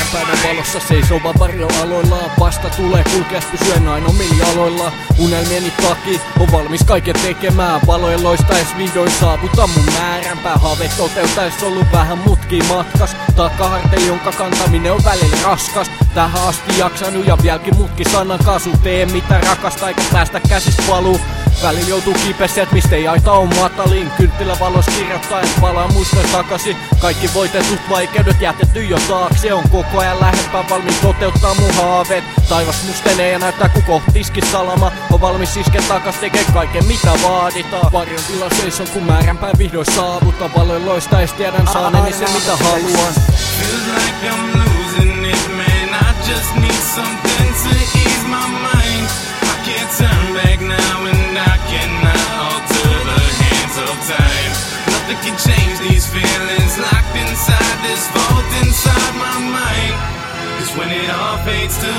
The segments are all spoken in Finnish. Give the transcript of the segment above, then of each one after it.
Päivän valossa seisova varjoaloillaan. Vasta tulee kulkeas pysyen aina omilla jaloilla. Unelmieni taki on valmis kaiken tekemään. Valojen loistais vihdoin saavutan mun määränpää. Haaveet toteutais ollut vähän mutki matkas. Takahartein jonka kantaminen on välillä raskas. Tähän asti jaksanut ja vieläkin mutki sanan kasu. Tee mitä rakasta eikä päästä käsistä valuu. Välillä joutuu kipeset, mistä ei aita on matalin. Kynttilävalos kirjoittaa, et palaa muistoin takaisin. Kaikki voitetut vaikeudet jätetty jo taakse. On koko ajan lähempää valmiin toteuttaa mun haaveet. Taivas mustenee ja näyttää ku kohtiskin salama. On valmis isken takas tekee kaiken mitä vaaditaan. Varjon tila seison kun määränpää vihdoin saavuta. Valoin loistais tiedän saaneeni sen mitä haluan. Feels like I'm losing it, man. I just need something to ease my mind. I can't turn back now and I cannot alter the hands of time. Nothing can change these feelings locked inside this vault inside my mind. Cause when it all fades to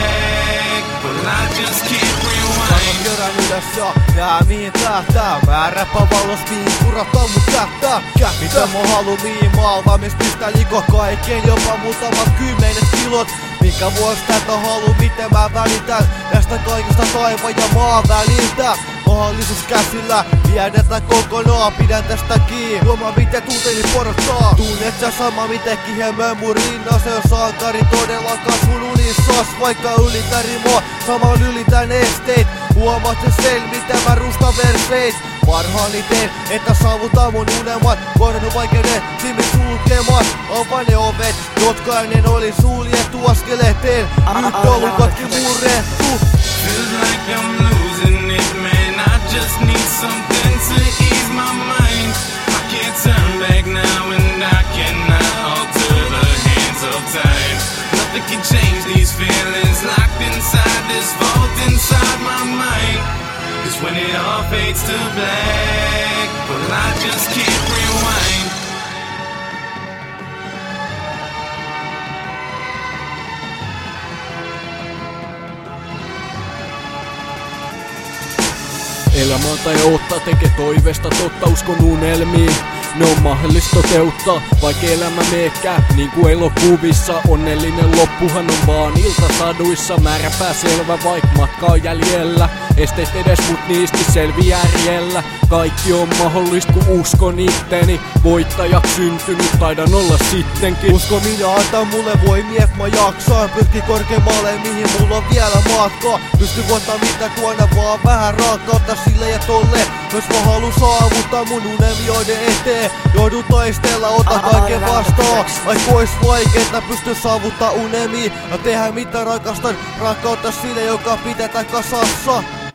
black, well I just can't rewind. Kerran ylös ja mihin tähtää. Määräpä valos mihin kurata mun kättää. Mitä mä haluun mihin maa valmis pistää liko kaiken jopa muutamat 10 kilot. Mikä vuosi tätä haluu miten mä välitän tästä kaikesta taivaan ja maan väliltä. Mahdollisuus käsillä, viedetään kokonaan, pidän tästä kiinni. Huomaa miten tunteeni porottaa. Tunnet sä sama miten kihemöön mun rinnan. Se on sankari todellakaan sun unissas. Vaikka ylitän rimoa, samaan ylitän esteit. Huomaat sen miten mä rustan verseit. Parhaani teen, että saavutaan mun unelmat. Kohdannut vaikeudet, silmin sulkemat. Avaan ne ovet, jotka ennen oli suljettu askeleteen. Nyt olukatkin murrettu. Feels like I'm losing it, man. I just need something to ease my mind. I can't turn back now and I cannot alter the hands of time. Nothing can change these feelings locked inside this vault inside my mind. Cause when it all fades to black, well I just can't rewind. Elämää tai ottaa tekee toivesta totta uskon unelmiin. Ne on mahdollista toteuttaa, vaikka elämä meekää niin kuin elokuvissa. Onnellinen loppuhan on vaan iltasaduissa. Määränpää selvä vaik matka on jäljellä. Esteet edes mut niistä selviää riellä. Kaikki on mahdollista kun uskon itteni. Voittajaksi syntynyt taidan olla sittenkin. Usko minä antaa mulle voimia et mä jaksaan. Pyrki korkeammalle mihin mulla on vielä matkaa. Pysty voittaa mitä tuona vaan vähän rakkautta sille ja tolle. Jos mä halun saavuttaa mun unelmioiden eteen. Joudun taistella, ota kaiken vastaan. Vaikka ois vaikeeta pysty saavuttaa unelmia. Ja tehdä mitä rakastan, rakkautta sille joka pidetään kasassa.